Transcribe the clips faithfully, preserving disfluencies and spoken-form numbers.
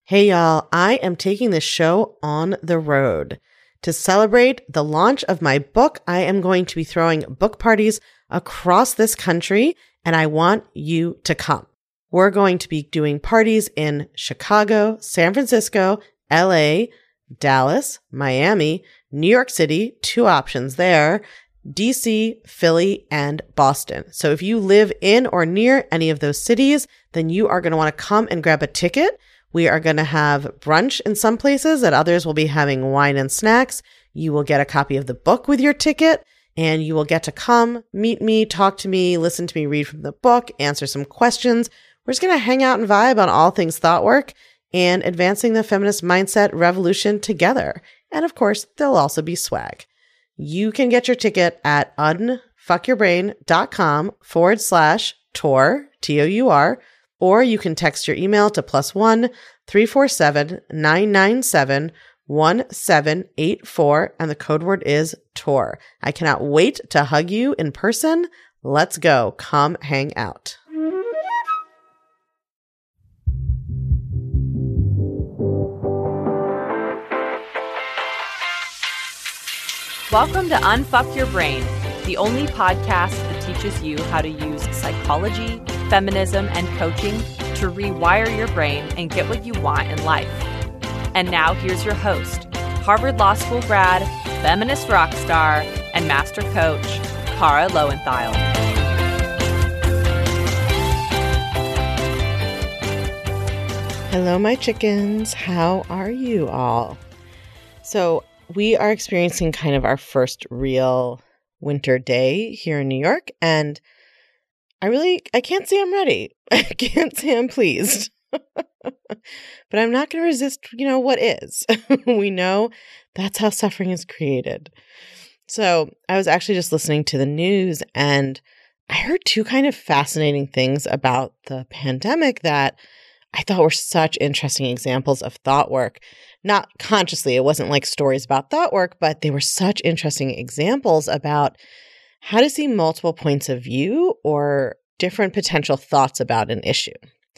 Hey y'all, I am taking this show on the road. To celebrate the launch of my book, I am going to be throwing book parties across this country, and I want you to come. We're going to be doing parties in Chicago, San Francisco, L A, Dallas, Miami, New York City, two options there, D C, Philly, and Boston. So if you live in or near any of those cities, then you are going to want to come and grab a ticket. We are going to have brunch in some places, at others we'll be having wine and snacks. You will get a copy of the book with your ticket, and you will get to come, meet me, talk to me, listen to me read from the book, answer some questions. We're just going to hang out and vibe on all things thought work and advancing the feminist mindset revolution together. And of course, there'll also be swag. You can get your ticket at unfuckyourbrain.com forward slash tour, T O U R, or you can text your email to plus one three four seven nine nine seven one seven eight four, and the code word is tour. I cannot wait to hug you in person. Let's go. Come hang out. Welcome to Unfuck Your Brain, the only podcast that teaches you how to use psychology, feminism, and coaching to rewire your brain and get what you want in life. And now here's your host, Harvard Law School grad, feminist rock star, and master coach, Kara Loewentheil. Hello, my chickens. How are you all? So we are experiencing kind of our first real winter day here in New York, and I really, I can't say I'm ready. I can't say I'm pleased. But I'm not going to resist, you know, what is. We know that's how suffering is created. So I was actually just listening to the news, and I heard two kind of fascinating things about the pandemic that I thought were such interesting examples of thought work. Not consciously, it wasn't like stories about thought work, but they were such interesting examples about how to see multiple points of view or different potential thoughts about an issue.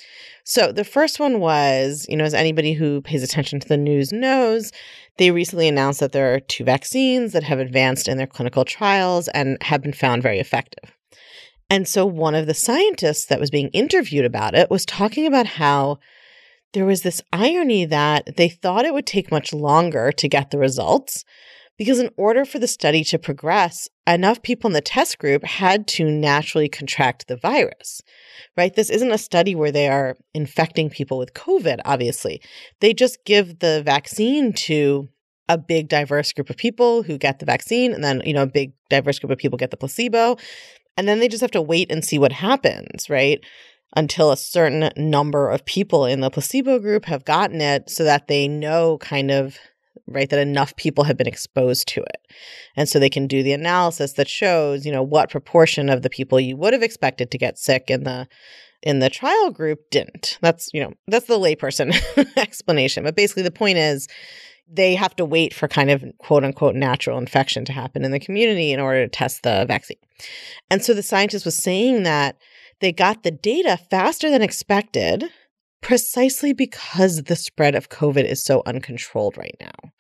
So the first one was, you know, as anybody who pays attention to the news knows, they recently announced that there are two vaccines that have advanced in their clinical trials and have been found very effective. And so one of the scientists that was being interviewed about it was talking about how there was this irony that they thought it would take much longer to get the results because in order for the study to progress, enough people in the test group had to naturally contract the virus, right? This isn't a study where they are infecting people with COVID, obviously. They just give the vaccine to a big diverse group of people who get the vaccine, and then, you know, a big diverse group of people get the placebo. And then they just have to wait and see what happens, right? Until a certain number of people in the placebo group have gotten it so that they know kind of, right, that enough people have been exposed to it. And so they can do the analysis that shows, you know, what proportion of the people you would have expected to get sick in the in the trial group didn't. That's, you know, that's the layperson explanation. But basically the point is they have to wait for kind of quote unquote natural infection to happen in the community in order to test the vaccine. And so the scientist was saying that they got the data faster than expected precisely because the spread of COVID is so uncontrolled right now.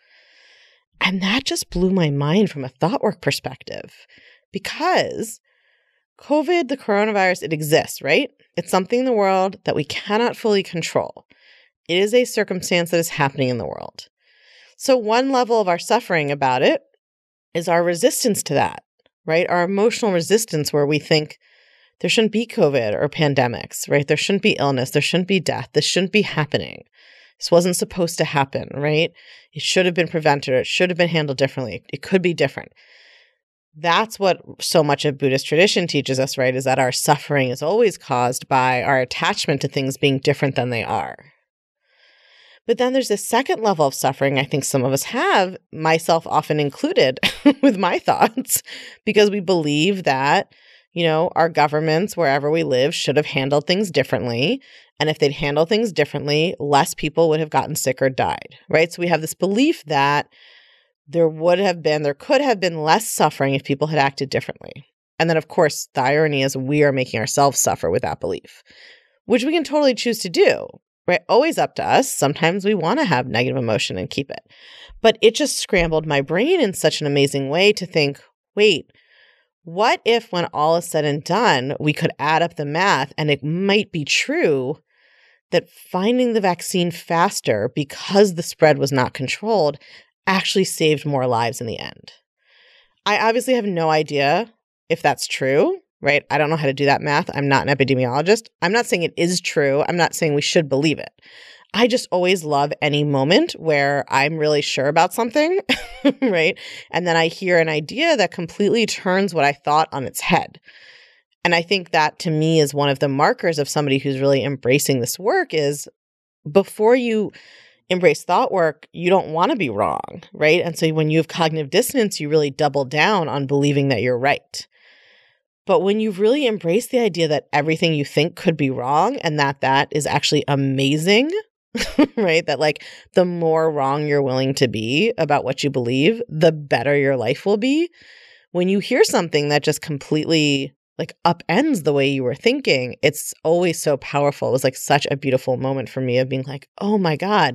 And that just blew my mind from a thought work perspective because COVID, the coronavirus, it exists, right? It's something in the world that we cannot fully control. It is a circumstance that is happening in the world. So one level of our suffering about it is our resistance to that, right? Our emotional resistance where we think there shouldn't be COVID or pandemics, right? There shouldn't be illness. There shouldn't be death. This shouldn't be happening. This wasn't supposed to happen, right? It should have been prevented. Or it should have been handled differently. It could be different. That's what so much of Buddhist tradition teaches us, right? Is that our suffering is always caused by our attachment to things being different than they are. But then there's this second level of suffering I think some of us have, myself often included, with my thoughts, because we believe that, you know, our governments, wherever we live, should have handled things differently. And if they'd handled things differently, less people would have gotten sick or died, right? So we have this belief that there would have been, there could have been less suffering if people had acted differently. And then, of course, the irony is we are making ourselves suffer with that belief, which we can totally choose to do, right? Always up to us. Sometimes we want to have negative emotion and keep it. But it just scrambled my brain in such an amazing way to think, wait, what if when all is said and done, we could add up the math and it might be true that finding the vaccine faster because the spread was not controlled actually saved more lives in the end. I obviously have no idea if that's true, right? I don't know how to do that math. I'm not an epidemiologist. I'm not saying it is true. I'm not saying we should believe it. I just always love any moment where I'm really sure about something, right? And then I hear an idea that completely turns what I thought on its head. And I think that to me is one of the markers of somebody who's really embracing this work is before you embrace thought work, you don't want to be wrong, right? And so when you have cognitive dissonance, you really double down on believing that you're right. But when you really embrace the idea that everything you think could be wrong and that that is actually amazing, right? That like the more wrong you're willing to be about what you believe, the better your life will be. When you hear something that just completely like upends the way you were thinking, it's always so powerful. It was like such a beautiful moment for me of being like, oh my God,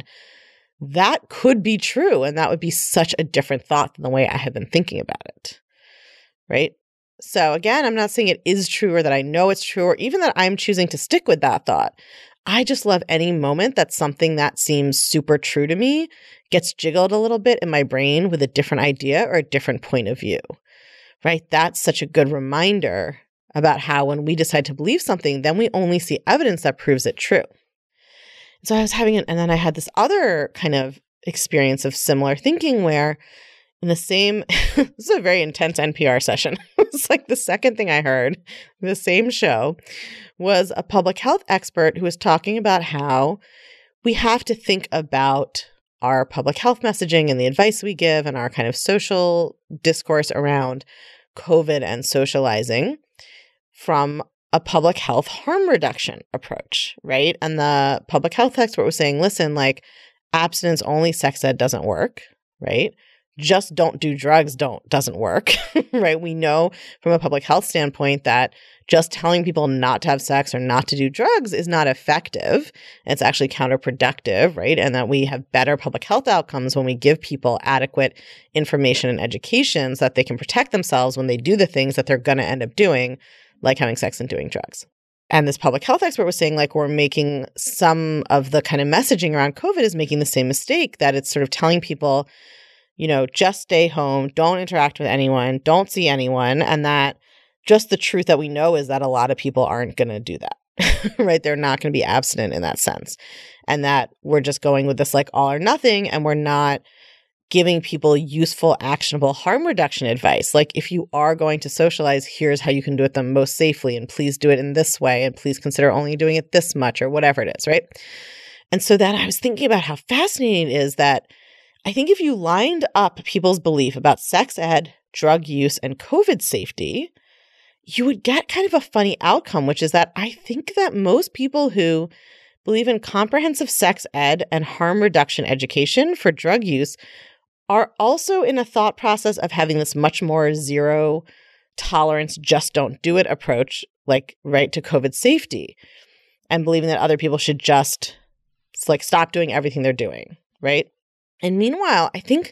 that could be true. And that would be such a different thought than the way I have been thinking about it. Right? So again, I'm not saying it is true or that I know it's true or even that I'm choosing to stick with that thought. I just love any moment that something that seems super true to me gets jiggled a little bit in my brain with a different idea or a different point of view. Right? That's such a good reminder about how when we decide to believe something, then we only see evidence that proves it true. So I was having it, and then I had this other kind of experience of similar thinking where in the same, this is a very intense N P R session. It's like the second thing I heard, the same show, was a public health expert who was talking about how we have to think about our public health messaging and the advice we give and our kind of social discourse around COVID and socializing from a public health harm reduction approach, right? And the public health expert was saying, listen, like abstinence only sex ed doesn't work, right? Just don't do drugs don't doesn't work, right? We know from a public health standpoint that just telling people not to have sex or not to do drugs is not effective. It's actually counterproductive, right? And that we have better public health outcomes when we give people adequate information and education so that they can protect themselves when they do the things that they're going to end up doing, like having sex and doing drugs. And this public health expert was saying, like, we're making some of the kind of messaging around COVID is making the same mistake, that it's sort of telling people, you know, just stay home, don't interact with anyone, don't see anyone. And that just the truth that we know is that a lot of people aren't going to do that, right? They're not going to be abstinent in that sense. And that we're just going with this like all or nothing, and we're not giving people useful, actionable harm reduction advice. Like if you are going to socialize, here's how you can do it the most safely, and please do it in this way, and please consider only doing it this much or whatever it is, right? And so then I was thinking about how fascinating it is that I think if you lined up people's belief about sex ed, drug use, and COVID safety, you would get kind of a funny outcome, which is that I think that most people who believe in comprehensive sex ed and harm reduction education for drug use are also in a thought process of having this much more zero tolerance, just don't do it approach, like right to COVID safety, and believing that other people should just like stop doing everything they're doing, right? And meanwhile, I think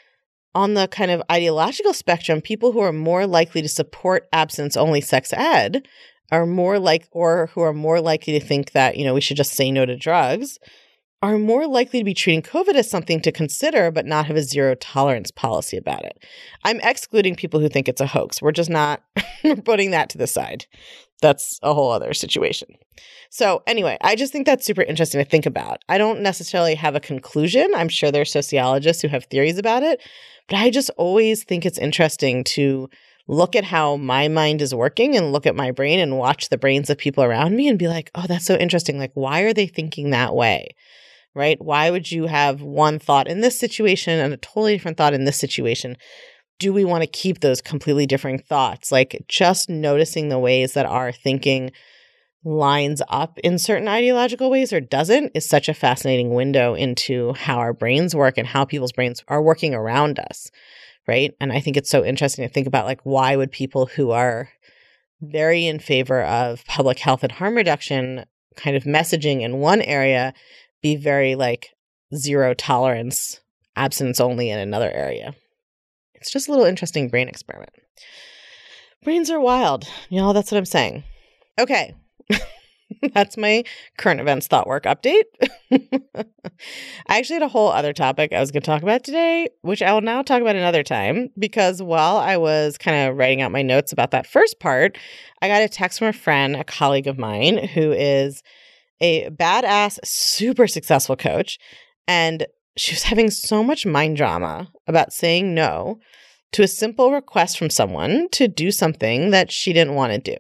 on the kind of ideological spectrum, people who are more likely to support abstinence-only sex ed are more like, or who are more likely to think that, you know, we should just say no to drugs, are more likely to be treating COVID as something to consider, but not have a zero tolerance policy about it. I'm excluding people who think it's a hoax. We're just not we're putting that to the side. That's a whole other situation. So anyway, I just think that's super interesting to think about. I don't necessarily have a conclusion. I'm sure there are sociologists who have theories about it, but I just always think it's interesting to look at how my mind is working and look at my brain and watch the brains of people around me and be like, oh, that's so interesting. Like, why are they thinking that way? Right? Why would you have one thought in this situation and a totally different thought in this situation? Do we want to keep those completely different thoughts? Like just noticing the ways that our thinking lines up in certain ideological ways or doesn't is such a fascinating window into how our brains work and how people's brains are working around us, right? And I think it's so interesting to think about, like, why would people who are very in favor of public health and harm reduction kind of messaging in one area be very like zero tolerance, abstinence only in another area. It's just a little interesting brain experiment. Brains are wild. Y'all, that's what I'm saying. Okay. That's my current events thought work update. I actually had a whole other topic I was going to talk about today, which I will now talk about another time, because while I was kind of writing out my notes about that first part, I got a text from a friend, a colleague of mine, who is a badass, super successful coach. And she was having so much mind drama about saying no to a simple request from someone to do something that she didn't want to do.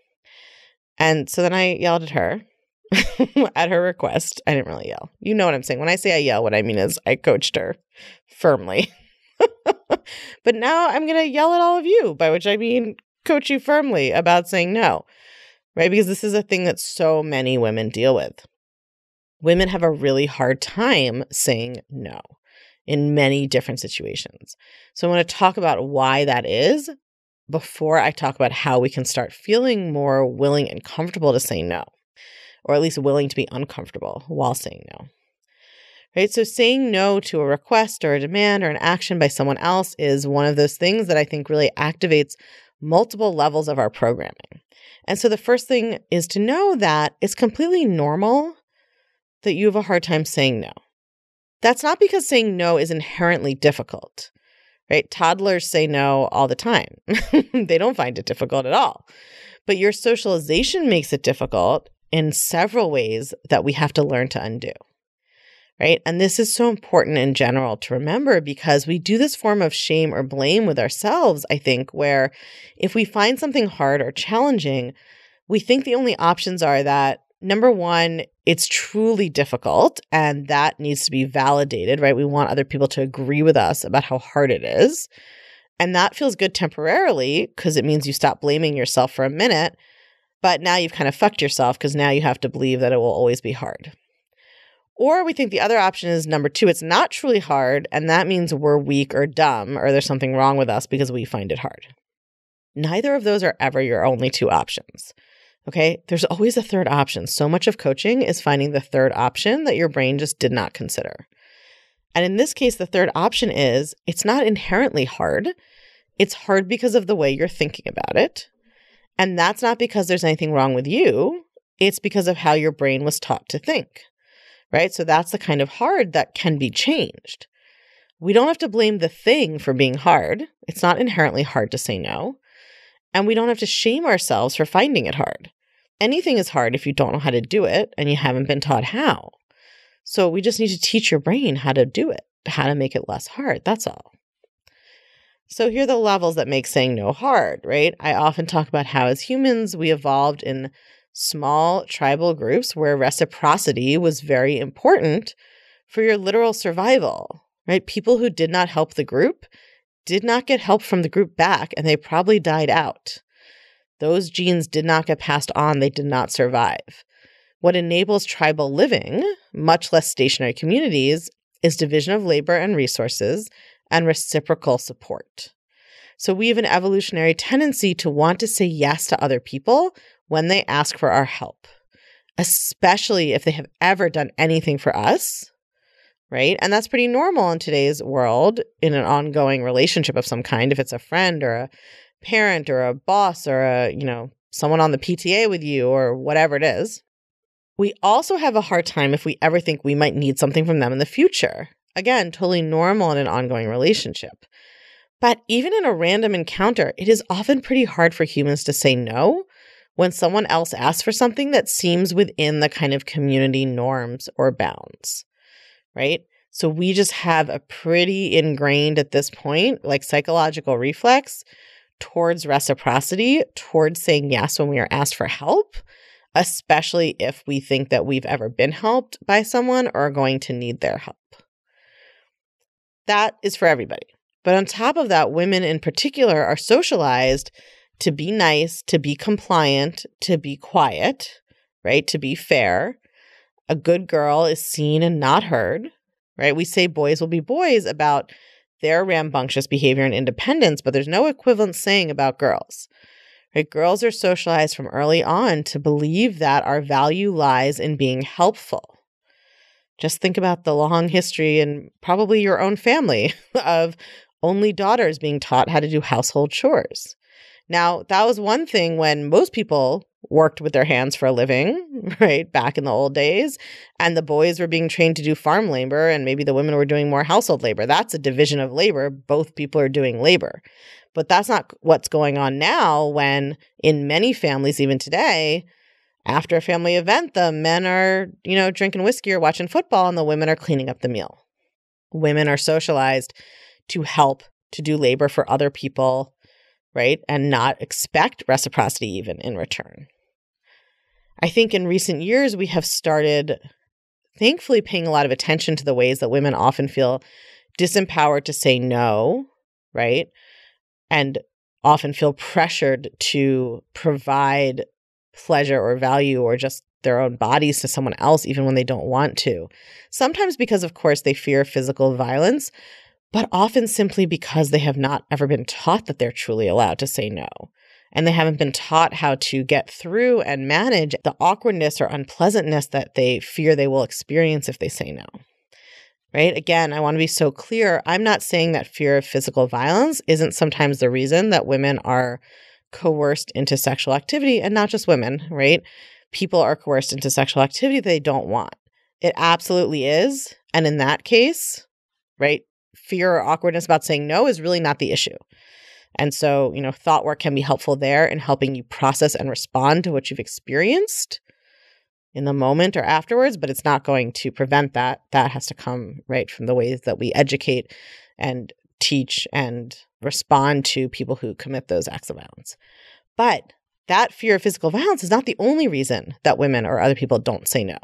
And so then I yelled at her at her request. I didn't really yell. You know what I'm saying. When I say I yell, what I mean is I coached her firmly. But now I'm going to yell at all of you, by which I mean coach you firmly about saying no, right? Because this is a thing that so many women deal with. Women have a really hard time saying no in many different situations. So I want to talk about why that is before I talk about how we can start feeling more willing and comfortable to say no, or at least willing to be uncomfortable while saying no. Right? So saying no to a request or a demand or an action by someone else is one of those things that I think really activates multiple levels of our programming. And so the first thing is to know that it's completely normal that you have a hard time saying no. That's not because saying no is inherently difficult, right? Toddlers say no all the time. They don't find it difficult at all. But your socialization makes it difficult in several ways that we have to learn to undo, right? And this is so important in general to remember, because we do this form of shame or blame with ourselves, I think, where if we find something hard or challenging, we think the only options are that, number one, it's truly difficult and that needs to be validated, right? We want other people to agree with us about how hard it is. And that feels good temporarily because it means you stop blaming yourself for a minute, but now you've kind of fucked yourself because now you have to believe that it will always be hard. Or we think the other option is number two, it's not truly hard, and that means we're weak or dumb or there's something wrong with us because we find it hard. Neither of those are ever your only two options. Okay, there's always a third option. So much of coaching is finding the third option that your brain just did not consider. And in this case, the third option is it's not inherently hard. It's hard because of the way you're thinking about it. And that's not because there's anything wrong with you. It's because of how your brain was taught to think, right? So that's the kind of hard that can be changed. We don't have to blame the thing for being hard. It's not inherently hard to say no. And we don't have to shame ourselves for finding it hard. Anything is hard if you don't know how to do it and you haven't been taught how. So we just need to teach your brain how to do it, how to make it less hard. That's all. So here are the levels that make saying no hard, right? I often talk about how as humans, we evolved in small tribal groups where reciprocity was very important for your literal survival, right? People who did not help the group did not get help from the group back, and they probably died out. Those genes did not get passed on. They did not survive. What enables tribal living, much less stationary communities, is division of labor and resources and reciprocal support. So we have an evolutionary tendency to want to say yes to other people when they ask for our help, especially if they have ever done anything for us, right? And that's pretty normal in today's world in an ongoing relationship of some kind. If it's a friend or a parent or a boss or a, you know, someone on the P T A with you or whatever it is. We also have a hard time if we ever think we might need something from them in the future. Again, totally normal in an ongoing relationship. But even in a random encounter, it is often pretty hard for humans to say no when someone else asks for something that seems within the kind of community norms or bounds, right? So we just have a pretty ingrained at this point, like psychological reflex towards reciprocity, towards saying yes when we are asked for help, especially if we think that we've ever been helped by someone or are going to need their help. That is for everybody. But on top of that, women in particular are socialized to be nice, to be compliant, to be quiet, right? To be fair. A good girl is seen and not heard, right? We say boys will be boys about their rambunctious behavior and independence, but there's no equivalent saying about girls, Right? Girls are socialized from early on to believe that our value lies in being helpful. Just think about the long history and probably your own family of only daughters being taught how to do household chores. Now, that was one thing when most people worked with their hands for a living, right, back in the old days, and the boys were being trained to do farm labor, and maybe the women were doing more household labor. That's a division of labor. Both people are doing labor. But that's not what's going on now when in many families, even today, after a family event, the men are, you know, drinking whiskey or watching football, and the women are cleaning up the meal. Women are socialized to help, to do labor for other people, right? And not expect reciprocity even in return. I think in recent years, we have started, thankfully, paying a lot of attention to the ways that women often feel disempowered to say no, right? And often feel pressured to provide pleasure or value or just their own bodies to someone else, even when they don't want to. Sometimes because, of course, they fear physical violence, but often simply because they have not ever been taught that they're truly allowed to say no. And they haven't been taught how to get through and manage the awkwardness or unpleasantness that they fear they will experience if they say no. Right? Again, I want to be so clear. I'm not saying that fear of physical violence isn't sometimes the reason that women are coerced into sexual activity, and not just women, right? People are coerced into sexual activity they don't want. It absolutely is. And in that case, right, fear or awkwardness about saying no is really not the issue. And so, you know, thought work can be helpful there in helping you process and respond to what you've experienced in the moment or afterwards, but it's not going to prevent that. That has to come right from the ways that we educate and teach and respond to people who commit those acts of violence. But that fear of physical violence is not the only reason that women or other people don't say no.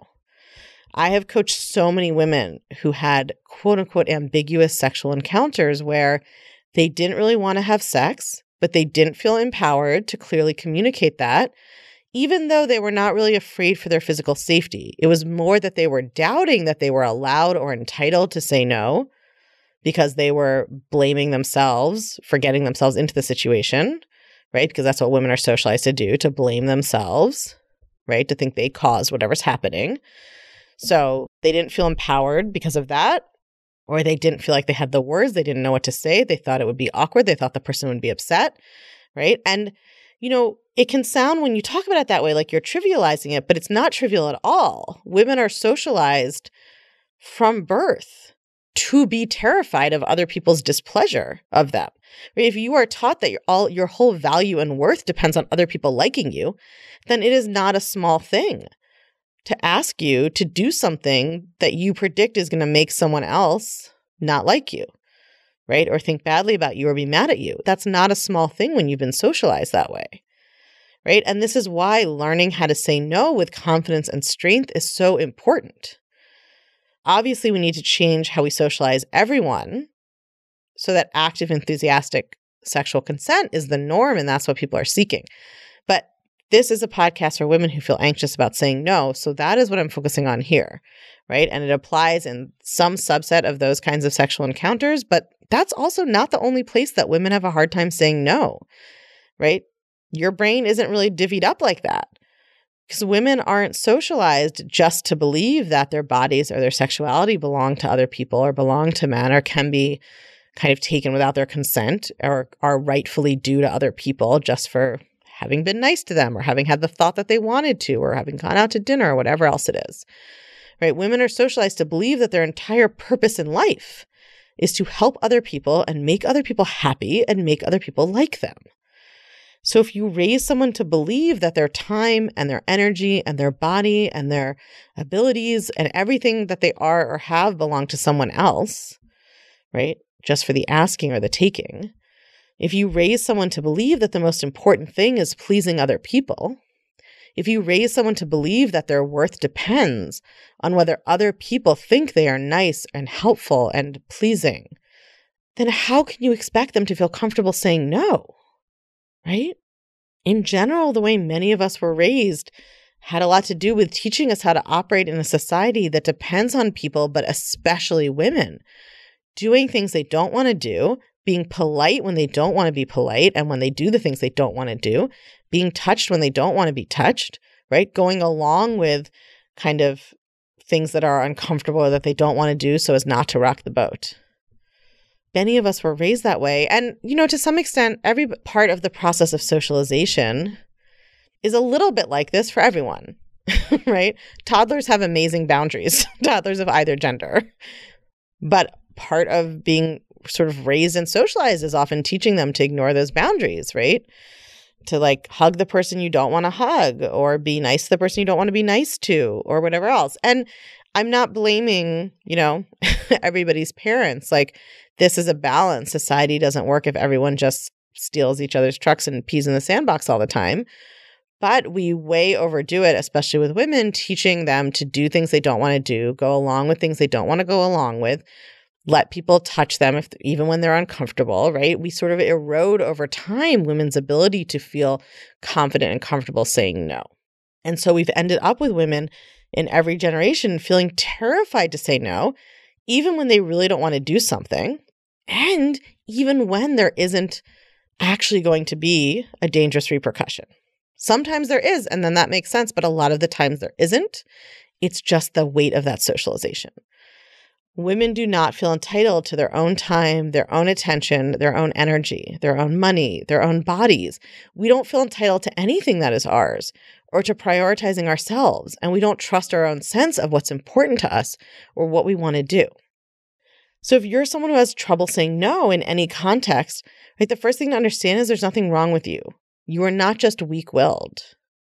I have coached so many women who had quote unquote ambiguous sexual encounters where they didn't really want to have sex, but they didn't feel empowered to clearly communicate that, even though they were not really afraid for their physical safety. It was more that they were doubting that they were allowed or entitled to say no because they were blaming themselves for getting themselves into the situation, right? Because that's what women are socialized to do, to blame themselves, right? To think they caused whatever's happening. So they didn't feel empowered because of that, or they didn't feel like they had the words. They didn't know what to say. They thought it would be awkward. They thought the person would be upset, right? And, you know, it can sound when you talk about it that way, like you're trivializing it, but it's not trivial at all. Women are socialized from birth to be terrified of other people's displeasure of them. Right? If you are taught that your all your whole value and worth depends on other people liking you, then it is not a small thing to ask you to do something that you predict is going to make someone else not like you, right? Or think badly about you or be mad at you. That's not a small thing when you've been socialized that way, right? And this is why learning how to say no with confidence and strength is so important. Obviously, we need to change how we socialize everyone so that active, enthusiastic sexual consent is the norm, and that's what people are seeking. But this is a podcast for women who feel anxious about saying no, so that is what I'm focusing on here, right? And it applies in some subset of those kinds of sexual encounters, but that's also not the only place that women have a hard time saying no, right? Your brain isn't really divvied up like that. Because women aren't socialized just to believe that their bodies or their sexuality belong to other people or belong to men or can be kind of taken without their consent or are rightfully due to other people just for having been nice to them or having had the thought that they wanted to or having gone out to dinner or whatever else it is. Right? Women are socialized to believe that their entire purpose in life is to help other people and make other people happy and make other people like them. So if you raise someone to believe that their time and their energy and their body and their abilities and everything that they are or have belong to someone else, right, just for the asking or the taking, if you raise someone to believe that the most important thing is pleasing other people, if you raise someone to believe that their worth depends on whether other people think they are nice and helpful and pleasing, then how can you expect them to feel comfortable saying no? Right? In general, the way many of us were raised had a lot to do with teaching us how to operate in a society that depends on people, but especially women, doing things they don't want to do, being polite when they don't want to be polite, and when they do the things they don't want to do, being touched when they don't want to be touched, right? Going along with kind of things that are uncomfortable or that they don't want to do so as not to rock the boat. Many of us were raised that way. And, you know, to some extent, every part of the process of socialization is a little bit like this for everyone, right? Toddlers have amazing boundaries, toddlers of either gender. But part of being sort of raised and socialized is often teaching them to ignore those boundaries, right? To like hug the person you don't want to hug or be nice to the person you don't want to be nice to or whatever else. And I'm not blaming, you know, everybody's parents. Like, this is a balance. Society doesn't work if everyone just steals each other's trucks and pees in the sandbox all the time. But we way overdo it, especially with women, teaching them to do things they don't want to do, go along with things they don't want to go along with, let people touch them if even when they're uncomfortable, right? We sort of erode over time women's ability to feel confident and comfortable saying no. And so we've ended up with women in every generation feeling terrified to say no, even when they really don't want to do something, and even when there isn't actually going to be a dangerous repercussion. Sometimes there is, and then that makes sense, but a lot of the times there isn't. It's just the weight of that socialization. Women do not feel entitled to their own time, their own attention, their own energy, their own money, their own bodies. We don't feel entitled to anything that is ours or to prioritizing ourselves, and we don't trust our own sense of what's important to us or what we want to do. So if you're someone who has trouble saying no in any context, right, the first thing to understand is there's nothing wrong with you. You are not just weak-willed.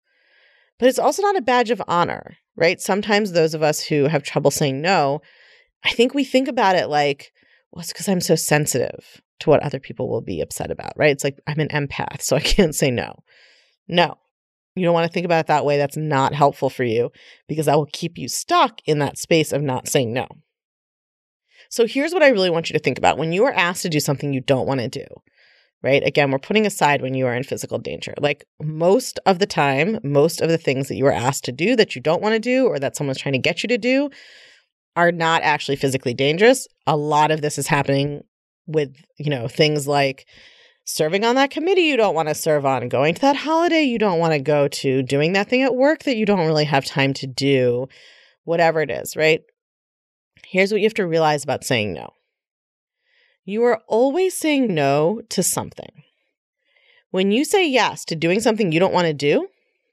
But it's also not a badge of honor, right? Sometimes those of us who have trouble saying no, I think we think about it like, well, it's because I'm so sensitive to what other people will be upset about, right? It's like I'm an empath, so I can't say no. No, you don't want to think about it that way. That's not helpful for you because that will keep you stuck in that space of not saying no. So here's what I really want you to think about. When you are asked to do something you don't want to do, right? Again, we're putting aside when you are in physical danger. Like most of the time, most of the things that you are asked to do that you don't want to do or that someone's trying to get you to do are not actually physically dangerous. A lot of this is happening with, you know, things like serving on that committee you don't want to serve on, going to that holiday you don't want to go to, doing that thing at work that you don't really have time to do, whatever it is, right? Here's what you have to realize about saying no. You are always saying no to something. When you say yes to doing something you don't want to do,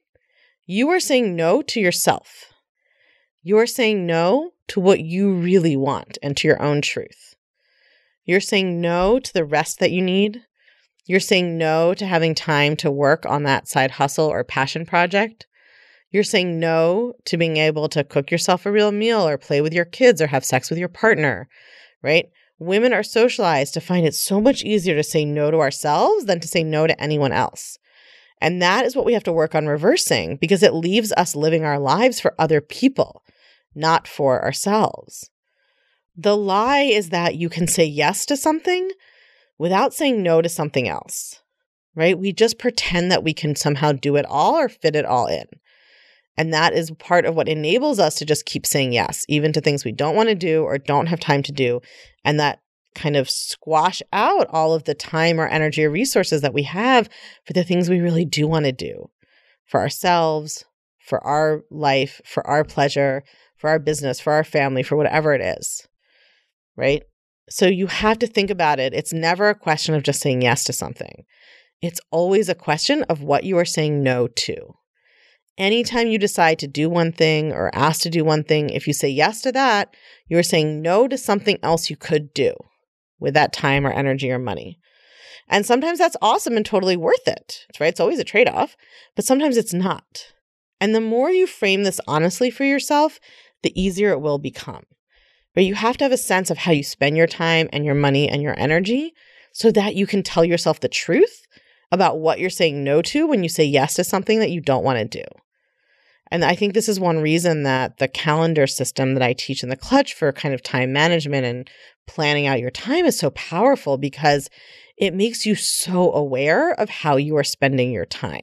you are saying no to yourself. You are saying no to what you really want and to your own truth. You're saying no to the rest that you need. You're saying no to having time to work on that side hustle or passion project. You're saying no to being able to cook yourself a real meal or play with your kids or have sex with your partner, right? Women are socialized to find it so much easier to say no to ourselves than to say no to anyone else. And that is what we have to work on reversing because it leaves us living our lives for other people, not for ourselves. The lie is that you can say yes to something without saying no to something else, right? We just pretend that we can somehow do it all or fit it all in. And that is part of what enables us to just keep saying yes, even to things we don't want to do or don't have time to do. And that kind of squash out all of the time or energy or resources that we have for the things we really do want to do for ourselves, for our life, for our pleasure, for our business, for our family, for whatever it is, right? So you have to think about it. It's never a question of just saying yes to something. It's always a question of what you are saying no to. Anytime you decide to do one thing or ask to do one thing, if you say yes to that, you're saying no to something else you could do with that time or energy or money. And sometimes that's awesome and totally worth it, right? It's always a trade-off, but sometimes it's not. And the more you frame this honestly for yourself, the easier it will become. But you have to have a sense of how you spend your time and your money and your energy so that you can tell yourself the truth about what you're saying no to when you say yes to something that you don't want to do. And I think this is one reason that the calendar system that I teach in the Clutch for kind of time management and planning out your time is so powerful because it makes you so aware of how you are spending your time.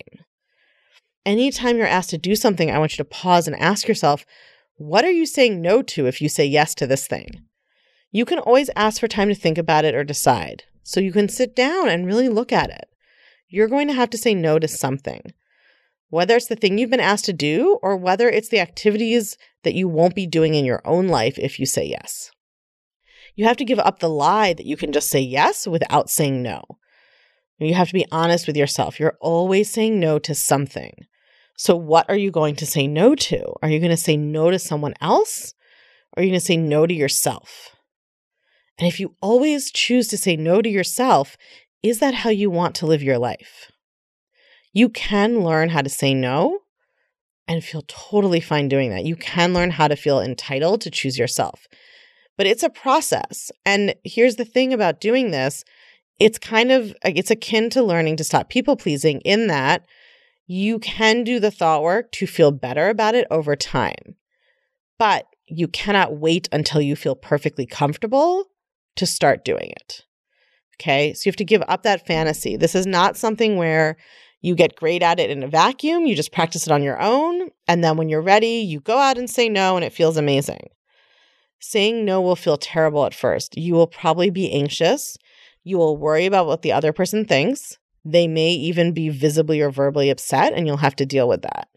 Anytime you're asked to do something, I want you to pause and ask yourself, what are you saying no to if you say yes to this thing? You can always ask for time to think about it or decide. So you can sit down and really look at it. You're going to have to say no to something. whether it's the thing you've been asked to do or whether it's the activities that you won't be doing in your own life if you say yes. You have to give up the lie that you can just say yes without saying no. You have to be honest with yourself. You're always saying no to something. So what are you going to say no to? Are you going to say no to someone else? Or are you going to say no to yourself? And if you always choose to say no to yourself, is that how you want to live your life? You can learn how to say no and feel totally fine doing that. You can learn how to feel entitled to choose yourself. But it's a process. And here's the thing about doing this. It's kind of, it's akin to learning to stop people pleasing in that you can do the thought work to feel better about it over time. But you cannot wait until you feel perfectly comfortable to start doing it. Okay? So you have to give up that fantasy. This is not something where you get great at it in a vacuum. You just practice it on your own. And then when you're ready, you go out and say no, and it feels amazing. Saying no will feel terrible at first. You will probably be anxious. You will worry about what the other person thinks. They may even be visibly or verbally upset, and you'll have to deal with that.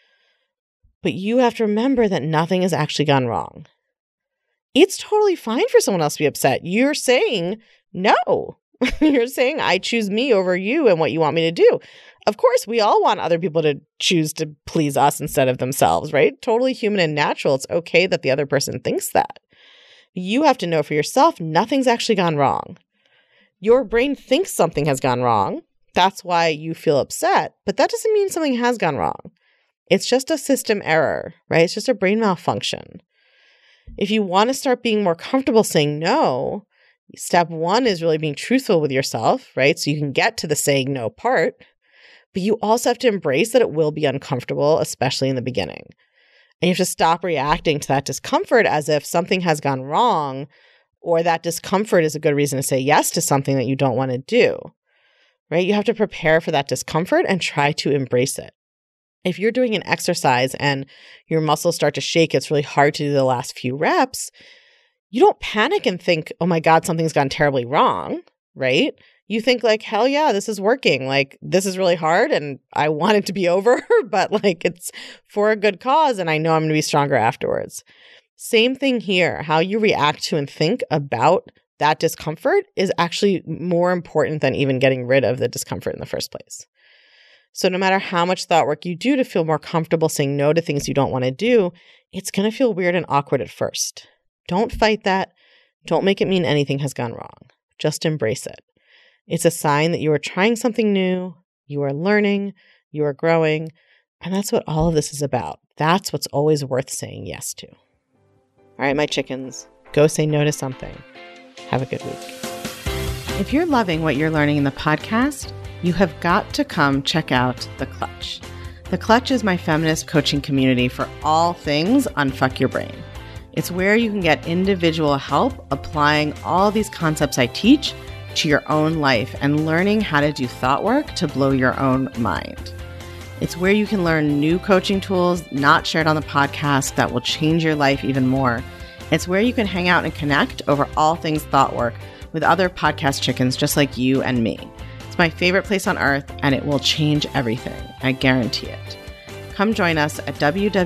But you have to remember that nothing has actually gone wrong. It's totally fine for someone else to be upset. You're saying no. You're saying, I choose me over you and what you want me to do. Of course, we all want other people to choose to please us instead of themselves, right? Totally human and natural. It's okay that the other person thinks that. You have to know for yourself, nothing's actually gone wrong. Your brain thinks something has gone wrong. That's why you feel upset. But that doesn't mean something has gone wrong. It's just a system error, right? It's just a brain malfunction. If you want to start being more comfortable saying no, step one is really being truthful with yourself, right? So you can get to the saying no part. But you also have to embrace that it will be uncomfortable, especially in the beginning. And you have to stop reacting to that discomfort as if something has gone wrong, or that discomfort is a good reason to say yes to something that you don't want to do, right? You have to prepare for that discomfort and try to embrace it. If you're doing an exercise and your muscles start to shake, it's really hard to do the last few reps. You don't panic and think, oh my God, something's gone terribly wrong, right? You think like, hell yeah, this is working. Like, this is really hard and I want it to be over, but like it's for a good cause and I know I'm going to be stronger afterwards. Same thing here. How you react to and think about that discomfort is actually more important than even getting rid of the discomfort in the first place. So no matter how much thought work you do to feel more comfortable saying no to things you don't want to do, it's going to feel weird and awkward at first. Don't fight that. Don't make it mean anything has gone wrong. Just embrace it. It's a sign that you are trying something new, you are learning, you are growing, and that's what all of this is about. That's what's always worth saying yes to. All right, my chickens, go say no to something. Have a good week. If you're loving what you're learning in the podcast, you have got to come check out The Clutch. The Clutch is my feminist coaching community for all things Unfuck Your Brain. It's where you can get individual help applying all these concepts I teach to your own life and learning how to do thought work to blow your own mind. It's where you can learn new coaching tools not shared on the podcast that will change your life even more. It's where you can hang out and connect over all things thought work with other podcast chickens just like you and me. It's my favorite place on earth and it will change everything. I guarantee it. Come join us at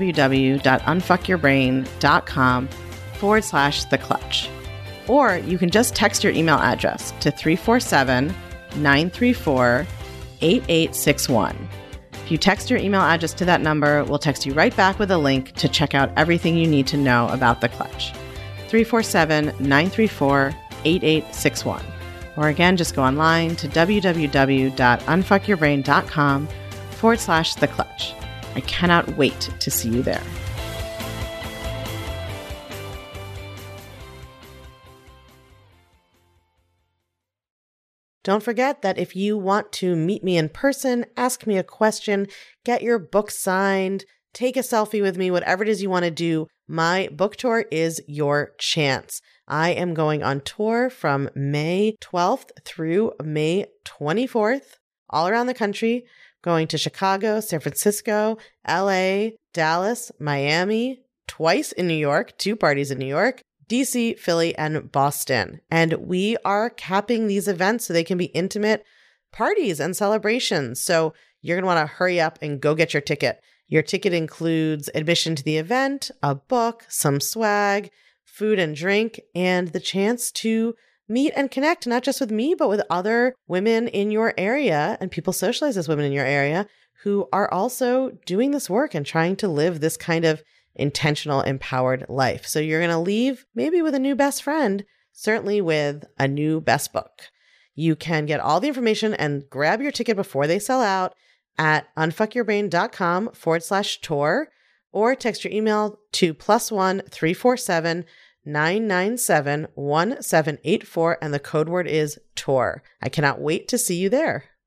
www.unfuckyourbrain.com forward slash the clutch. Or you can just text your email address to three four seven, nine three four, eight eight six one. If you text your email address to that number, we'll text you right back with a link to check out everything you need to know about The Clutch. three four seven, nine three four, eight eight six one. Or again, just go online to www.unfuckyourbrain.com forward slash the clutch. I cannot wait to see you there. Don't forget that if you want to meet me in person, ask me a question, get your book signed, take a selfie with me, whatever it is you want to do, my book tour is your chance. I am going on tour from May twelfth through May twenty-fourth, all around the country, going to Chicago, San Francisco, L A, Dallas, Miami, twice in New York, two parties in New York, D C, Philly, and Boston. And we are capping these events so they can be intimate parties and celebrations. So you're going to want to hurry up and go get your ticket. Your ticket includes admission to the event, a book, some swag, food and drink, and the chance to meet and connect, not just with me, but with other women in your area and people socialized as women in your area who are also doing this work and trying to live this kind of intentional, empowered life. So you're going to leave maybe with a new best friend, certainly with a new best book. You can get all the information and grab your ticket before they sell out at unfuckyourbrain.com forward slash tour, or text your email to plus one three four seven nine nine seven one seven eight four, and the code word is tour. I cannot wait to see you there.